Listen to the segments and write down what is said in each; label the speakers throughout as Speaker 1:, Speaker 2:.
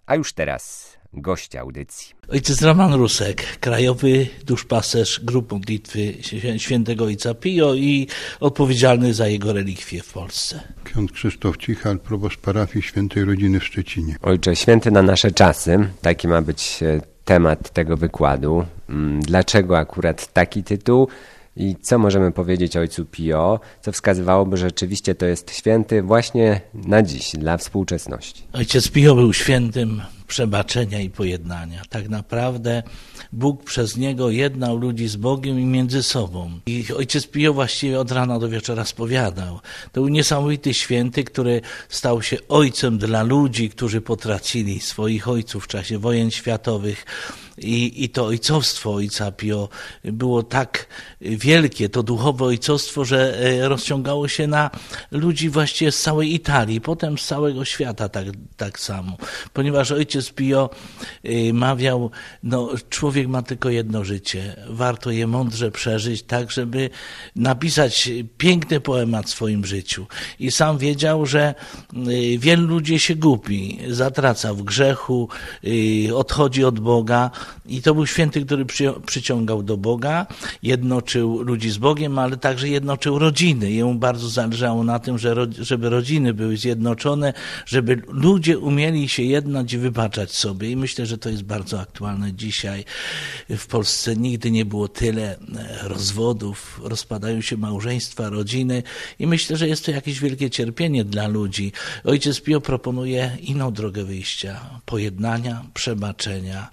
Speaker 1: A już teraz gość audycji.
Speaker 2: Ojciec Roman Rusek, krajowy duszpasterz grup modlitwy świętego Ojca Pio i odpowiedzialny za jego relikwie w Polsce.
Speaker 3: Ksiądz Krzysztof Cichal, proboszcz parafii Świętej Rodziny w Szczecinie.
Speaker 1: Ojcze święty na nasze czasy, taki ma być temat tego wykładu. Dlaczego akurat taki tytuł? I co możemy powiedzieć o Ojcu Pio, co wskazywałoby, że rzeczywiście to jest święty właśnie na dziś, dla współczesności?
Speaker 2: Ojciec Pio był świętym przebaczenia i pojednania. Tak naprawdę Bóg przez niego jednał ludzi z Bogiem i między sobą. I Ojciec Pio właściwie od rana do wieczora spowiadał. To był niesamowity święty, który stał się ojcem dla ludzi, którzy potracili swoich ojców w czasie wojen światowych. I to ojcostwo Ojca Pio było tak wielkie, to duchowe ojcostwo, że rozciągało się na ludzi właściwie z całej Italii, potem z całego świata tak samo. Ponieważ Ojciec Pio mawiał, człowiek ma tylko jedno życie, warto je mądrze przeżyć tak, żeby napisać piękny poemat w swoim życiu. I sam wiedział, że wielu ludzi się gubi, zatraca w grzechu, odchodzi od Boga. I to był święty, który przyciągał do Boga, jednoczył ludzi z Bogiem, ale także jednoczył rodziny. Jemu bardzo zależało na tym, żeby rodziny były zjednoczone, żeby ludzie umieli się jednać i wybaczać sobie. I myślę, że to jest bardzo aktualne dzisiaj. W Polsce nigdy nie było tyle rozwodów, rozpadają się małżeństwa, rodziny i myślę, że jest to jakieś wielkie cierpienie dla ludzi. Ojciec Pio proponuje inną drogę wyjścia, pojednania, przebaczenia.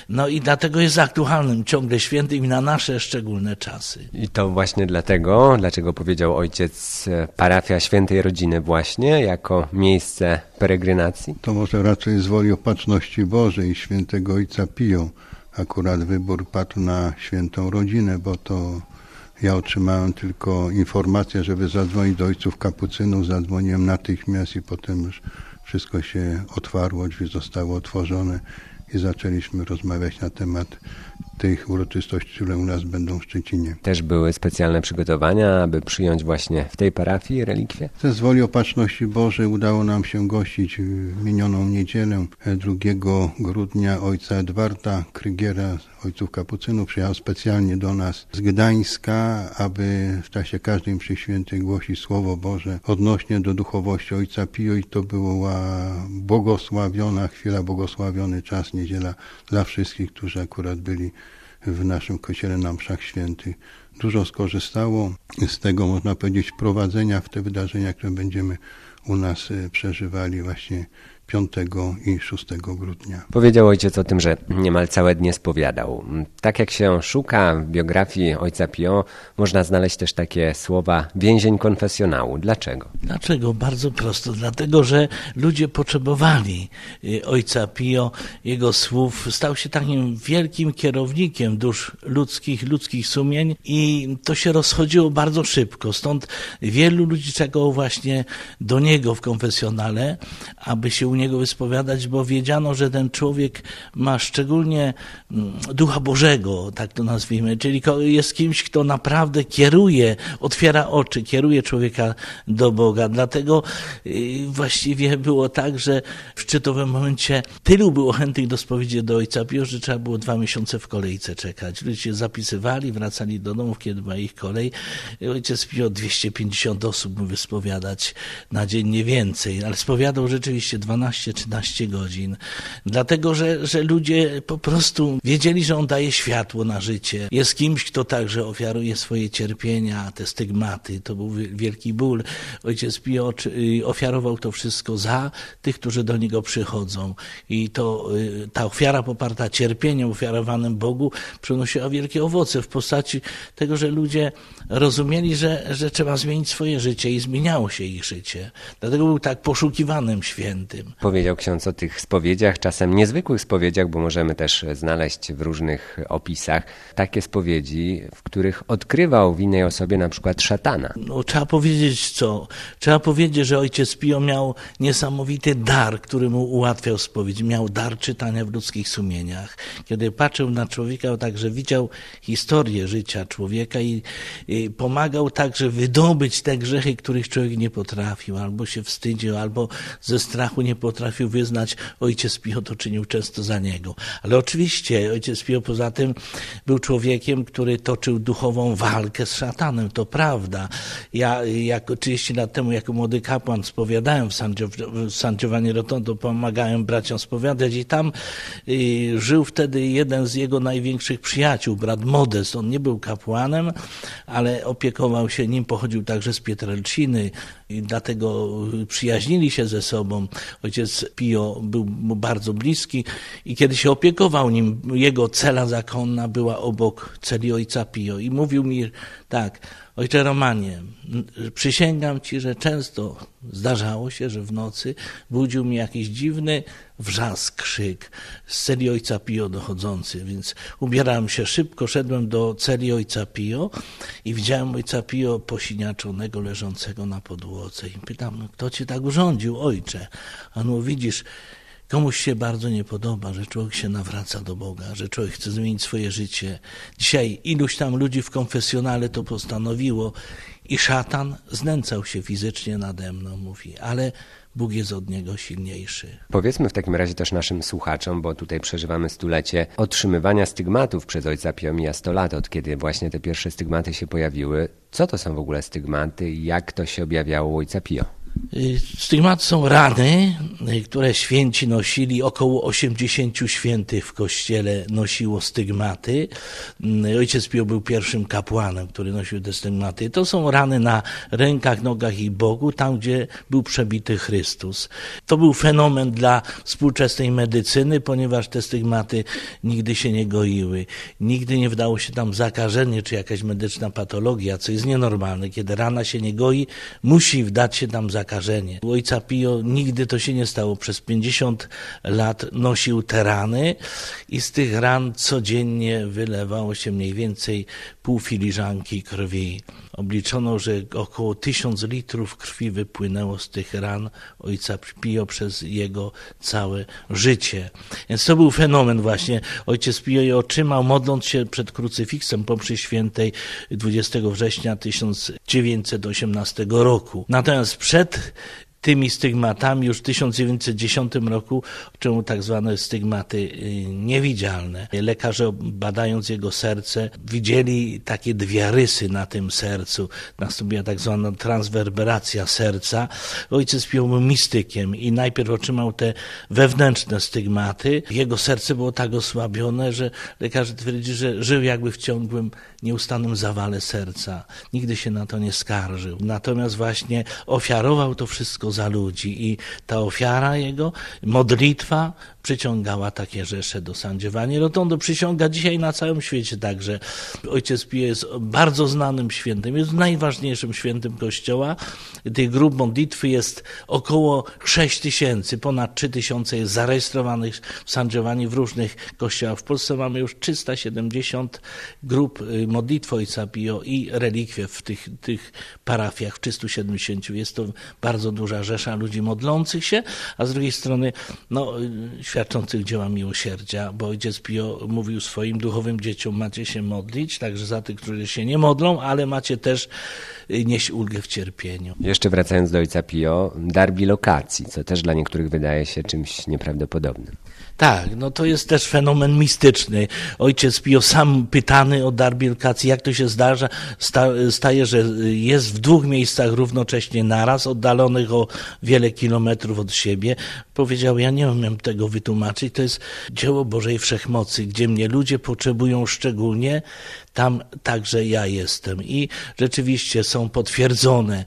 Speaker 2: I dlatego jest aktualnym, ciągle świętym i na nasze szczególne czasy.
Speaker 1: I to właśnie dlaczego powiedział ojciec parafia Świętej Rodziny właśnie jako miejsce peregrinacji?
Speaker 3: To może raczej z woli Opatrzności Bożej i świętego Ojca Pio. Akurat wybór padł na Świętą Rodzinę, bo to ja otrzymałem tylko informację, żeby zadzwonić do ojców kapucynów. Zadzwoniłem natychmiast i potem już wszystko się otwarło, drzwi zostały otworzone. I zaczęliśmy rozmawiać na temat tych uroczystości, które u nas będą w Szczecinie.
Speaker 1: Też były specjalne przygotowania, aby przyjąć właśnie w tej parafii relikwie?
Speaker 3: Z woli Opatrzności Bożej udało nam się gościć w minioną niedzielę 2 grudnia ojca Edwarda Krygiera, ojców kapucynów. Przyjechał specjalnie do nas z Gdańska, aby w czasie każdej mszy świętej głosić Słowo Boże odnośnie do duchowości Ojca Pio i to była błogosławiona chwila, błogosławiony czas, niedziela dla wszystkich, którzy akurat byli w naszym kościele na mszach świętych. Dużo skorzystało z tego, można powiedzieć, wprowadzenia w te wydarzenia, które będziemy u nas przeżywali właśnie 5 i 6 grudnia.
Speaker 1: Powiedział ojciec o tym, że niemal całe dnie spowiadał. Tak jak się szuka w biografii Ojca Pio, można znaleźć też takie słowa więzień konfesjonału. Dlaczego?
Speaker 2: Dlaczego? Bardzo prosto. Dlatego, że ludzie potrzebowali Ojca Pio, jego słów. Stał się takim wielkim kierownikiem dusz ludzkich sumień i to się rozchodziło bardzo szybko. Stąd wielu ludzi czekało właśnie do niego w konfesjonale, aby się u niego wyspowiadać, bo wiedziano, że ten człowiek ma szczególnie Ducha Bożego, tak to nazwijmy, czyli jest kimś, kto naprawdę kieruje, otwiera oczy, kieruje człowieka do Boga. Dlatego właściwie było tak, że w szczytowym momencie tylu było chętnych do spowiedzi do Ojca Pio, że trzeba było 2 miesiące w kolejce czekać. Ludzie się zapisywali, wracali do domów, kiedy była ich kolej. Ojciec Pio 250 osób mógł wyspowiadać na dzień, nie więcej, ale spowiadał rzeczywiście 12-13 godzin, dlatego, że ludzie po prostu wiedzieli, że on daje światło na życie. Jest kimś, kto także ofiaruje swoje cierpienia, te stygmaty, to był wielki ból. Ojciec Pio ofiarował to wszystko za tych, którzy do niego przychodzą i ta ofiara poparta cierpieniem ofiarowanym Bogu przynosiła wielkie owoce w postaci tego, że ludzie rozumieli, że trzeba zmienić swoje życie i zmieniało się ich życie. Dlatego był tak poszukiwanym świętym.
Speaker 1: Powiedział ksiądz o tych spowiedziach, czasem niezwykłych spowiedziach, bo możemy też znaleźć w różnych opisach takie spowiedzi, w których odkrywał w innej osobie na przykład szatana.
Speaker 2: Trzeba powiedzieć co? Trzeba powiedzieć, że ojciec Pio miał niesamowity dar, który mu ułatwiał spowiedź. Miał dar czytania w ludzkich sumieniach. Kiedy patrzył na człowieka, także widział historię życia człowieka i pomagał także wydobyć te grzechy, których człowiek nie potrafił, albo się wstydził, albo ze strachu nie potrafił wyznać, ojciec Pio to czynił często za niego. Ale oczywiście ojciec Pio poza tym był człowiekiem, który toczył duchową walkę z szatanem, to prawda. Ja jak 30 lat temu jako młody kapłan spowiadałem w San Giovanni Rotondo, pomagałem braciom spowiadać i tam żył wtedy jeden z jego największych przyjaciół, brat Modest. On nie był kapłanem, ale opiekował się nim, pochodził także z Pietrelciny i dlatego przyjaźnili się ze sobą. Ojciec Pio był mu bardzo bliski i kiedy się opiekował nim, jego cela zakonna była obok celi ojca Pio i mówił mi tak: ojcze Romanie, przysięgam ci, że często zdarzało się, że w nocy budził mnie jakiś dziwny wrzask, krzyk z celi ojca Pio dochodzący, więc ubierałem się szybko, szedłem do celi ojca Pio i widziałem ojca Pio posiniaczonego, leżącego na podłodze i pytam, kto cię tak urządził, ojcze? A on mówi, widzisz, komuś się bardzo nie podoba, że człowiek się nawraca do Boga, że człowiek chce zmienić swoje życie. Dzisiaj iluś tam ludzi w konfesjonale to postanowiło i szatan znęcał się fizycznie nade mną, mówi, ale Bóg jest od niego silniejszy.
Speaker 1: Powiedzmy w takim razie też naszym słuchaczom, bo tutaj przeżywamy stulecie otrzymywania stygmatów przez ojca Pio. Mija 100 lat, od kiedy właśnie te pierwsze stygmaty się pojawiły. Co to są w ogóle stygmaty i jak to się objawiało u ojca Pio?
Speaker 2: Stygmaty są rany, które święci nosili. Około 80 świętych w kościele nosiło stygmaty. Ojciec Pio był pierwszym kapłanem, który nosił te stygmaty. To są rany na rękach, nogach i boku, tam gdzie był przebity Chrystus. To był fenomen dla współczesnej medycyny, ponieważ te stygmaty nigdy się nie goiły. Nigdy nie wdało się tam zakażenie czy jakaś medyczna patologia, co jest nienormalne. Kiedy rana się nie goi, musi wdać się tam zakażenie. U ojca Pio nigdy to się nie stało. Przez 50 lat nosił te rany i z tych ran codziennie wylewało się mniej więcej pół filiżanki krwi. Obliczono, że około 1000 litrów krwi wypłynęło z tych ran ojca Pio przez jego całe życie. Więc to był fenomen właśnie. Ojciec Pio je otrzymał, modląc się przed krucyfiksem po mszy świętej 20 września 1918 roku. Natomiast przed tymi stygmatami już w 1910 roku, czemu tak zwane stygmaty niewidzialne. Lekarze, badając jego serce, widzieli takie dwie rysy na tym sercu. Nastąpiła tak zwana transwerberacja serca. Ojciec Pio był mistykiem i najpierw otrzymał te wewnętrzne stygmaty. Jego serce było tak osłabione, że lekarze twierdzili, że żył jakby w ciągłym, nieustannym zawale serca. Nigdy się na to nie skarżył. Natomiast właśnie ofiarował to wszystko za ludzi i ta ofiara jego, modlitwa przyciągała takie rzesze do San Giovanni Rotondo. Przysiąga dzisiaj na całym świecie także. Ojciec Pio jest bardzo znanym świętym, jest najważniejszym świętym Kościoła. Tych grup modlitwy jest około 6000, ponad 3000 jest zarejestrowanych w San Giovanni w różnych kościołach. W Polsce mamy już 370 grup modlitwy ojca Pio i relikwie w tych parafiach, w 370. Jest to bardzo duża rzesza ludzi modlących się, a z drugiej strony świadczących dzieła miłosierdzia, bo ojciec Pio mówił swoim duchowym dzieciom, macie się modlić, także za tych, którzy się nie modlą, ale macie też nieść ulgę w cierpieniu.
Speaker 1: Jeszcze wracając do ojca Pio, dar bilokacji, co też dla niektórych wydaje się czymś nieprawdopodobnym.
Speaker 2: Tak, to jest też fenomen mistyczny. Ojciec Pio sam pytany o dar bilokacji, jak to się zdarza, staje, że jest w 2 miejscach równocześnie naraz, oddalonych o wiele kilometrów od siebie. Powiedział, ja nie umiem tego wytłumaczyć, to jest dzieło Bożej Wszechmocy, gdzie mnie ludzie potrzebują szczególnie, tam także ja jestem. I rzeczywiście są potwierdzone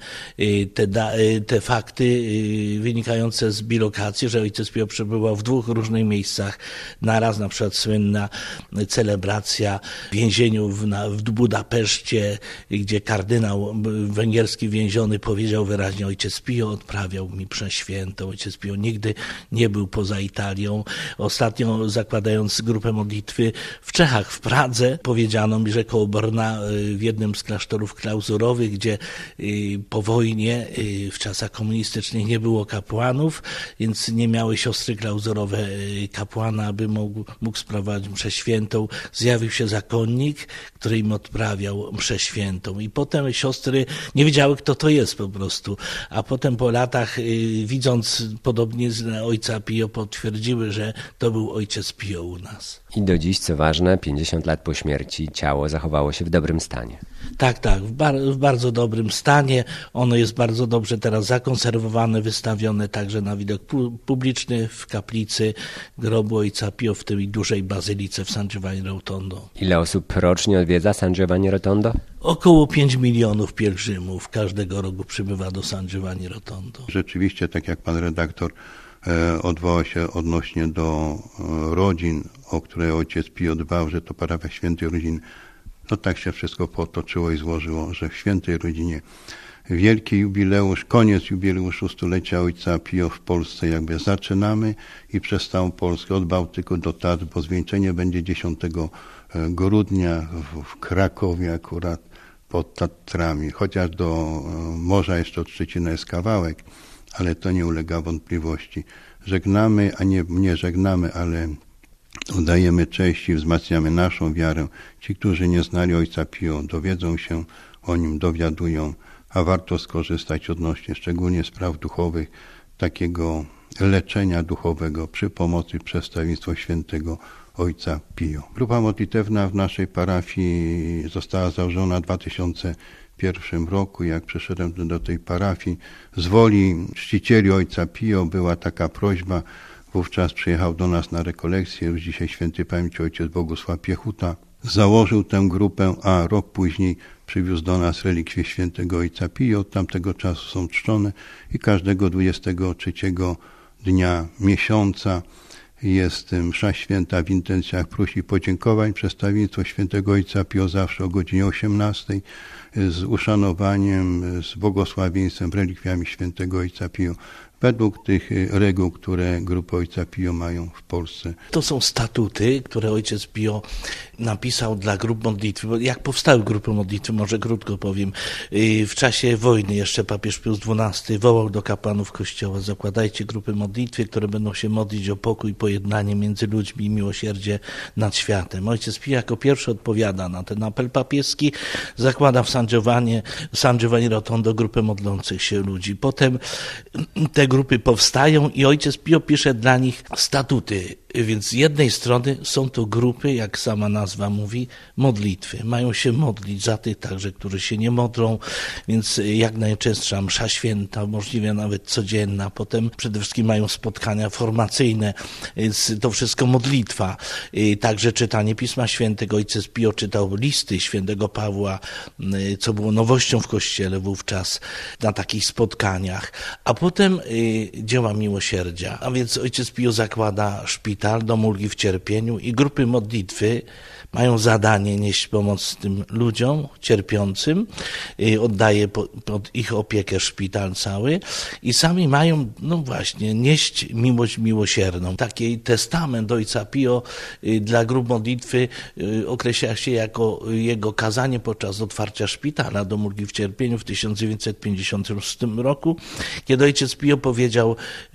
Speaker 2: te fakty wynikające z bilokacji, że ojciec Pio przebywał w 2 różnych miejscach naraz, na przykład słynna celebracja w więzieniu w Budapeszcie, gdzie kardynał węgierski więziony powiedział wyraźnie, ojciec Pio odprawiał mi mszę świętą. Ojciec Pio nigdy nie był poza Italią. Ostatnio zakładając grupę modlitwy w Czechach, w Pradze, powiedziano mi, że koło Brna w jednym z klasztorów klauzurowych, gdzie po wojnie w czasach komunistycznych nie było kapłanów, więc nie miały siostry klauzurowe kapłana, aby mógł sprawować mszę świętą. Zjawił się zakonnik, który im odprawiał mszę świętą. I potem siostry nie wiedziały, kto to jest po prostu. A potem po latach, widząc podobnie medyczne ojca Pio potwierdziły, że to był ojciec Pio u nas.
Speaker 1: I do dziś, co ważne, 50 lat po śmierci ciało zachowało się w dobrym stanie.
Speaker 2: Tak, w bardzo dobrym stanie. Ono jest bardzo dobrze teraz zakonserwowane, wystawione także na widok publiczny w kaplicy grobu ojca Pio w tej dużej bazylice w San Giovanni Rotondo.
Speaker 1: Ile osób rocznie odwiedza San Giovanni Rotondo?
Speaker 2: Około 5 milionów pielgrzymów każdego roku przybywa do San Giovanni Rotondo.
Speaker 3: Rzeczywiście, tak jak pan redaktor odwołał się odnośnie do rodzin, o które ojciec Pio dbał, że to parafia Świętej Rodziny. No tak się wszystko potoczyło i złożyło, że w Świętej Rodzinie wielki jubileusz, koniec jubileuszu stulecia ojca Pio w Polsce jakby zaczynamy i przez całą Polskę od Bałtyku do Tatr, bo zwieńczenie będzie 10 grudnia w Krakowie akurat pod Tatrami. Chociaż do morza jeszcze od Szczecina jest kawałek, ale to nie ulega wątpliwości. Żegnamy, a nie żegnamy, ale oddajemy cześć i wzmacniamy naszą wiarę. Ci, którzy nie znali ojca Pio, dowiedzą się o nim, dowiadują, a warto skorzystać odnośnie szczególnie spraw duchowych, takiego leczenia duchowego przy pomocy przedstawieństwa świętego ojca Pio. Grupa modlitewna w naszej parafii została założona w 2001 roku. Jak przyszedłem do tej parafii, z woli czcicieli ojca Pio była taka prośba. Wówczas przyjechał do nas na rekolekcję, już dzisiaj świętej pamięci ojciec Bogusław Piechuta. Założył tę grupę, a rok później przywiózł do nas relikwie świętego ojca Pio. Od tamtego czasu są czczone i każdego 23 dnia miesiąca jest msza święta w intencjach prós i podziękowań. Przedstawieństwo świętego ojca Pio zawsze o godzinie 18 z uszanowaniem, z błogosławieństwem, relikwiami świętego ojca Pio. Według tych reguł, które grupy ojca Pio mają w Polsce.
Speaker 2: To są statuty, które ojciec Pio napisał dla grup modlitwy. Jak powstały grupy modlitwy, może krótko powiem. W czasie wojny jeszcze papież Pius XII wołał do kapłanów kościoła: zakładajcie grupy modlitwy, które będą się modlić o pokój, pojednanie między ludźmi i miłosierdzie nad światem. Ojciec Pio jako pierwszy odpowiada na ten apel papieski, zakłada w San Giovanni Rotondo grupę modlących się ludzi. Potem te grupy powstają i ojciec Pio pisze dla nich statuty. Więc z jednej strony są to grupy, jak sama nazwa mówi, modlitwy. Mają się modlić za tych także, którzy się nie modlą, więc jak najczęstsza msza święta, możliwie nawet codzienna. Potem przede wszystkim mają spotkania formacyjne, więc to wszystko modlitwa. Także czytanie Pisma Świętego. Ojciec Pio czytał listy świętego Pawła, co było nowością w Kościele wówczas na takich spotkaniach. A potem dzieła miłosierdzia. A więc ojciec Pio zakłada szpital, dom ulgi w cierpieniu i grupy modlitwy mają zadanie nieść pomoc tym ludziom cierpiącym, oddaje pod ich opiekę szpital cały i sami mają, no właśnie, nieść miłość miłosierną. Taki testament ojca Pio dla grup modlitwy określa się jako jego kazanie podczas otwarcia szpitala dom ulgi w cierpieniu w 1956 roku, kiedy ojciec Pio powiedział,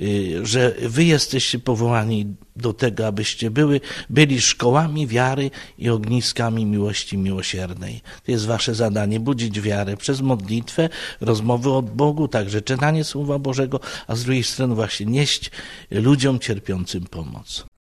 Speaker 2: że wy jesteście powołani do tego, abyście byli szkołami wiary i ogniskami miłości miłosiernej. To jest wasze zadanie, budzić wiarę przez modlitwę, rozmowy od Bogu, także czytanie Słowa Bożego, a z drugiej strony właśnie nieść ludziom cierpiącym pomoc.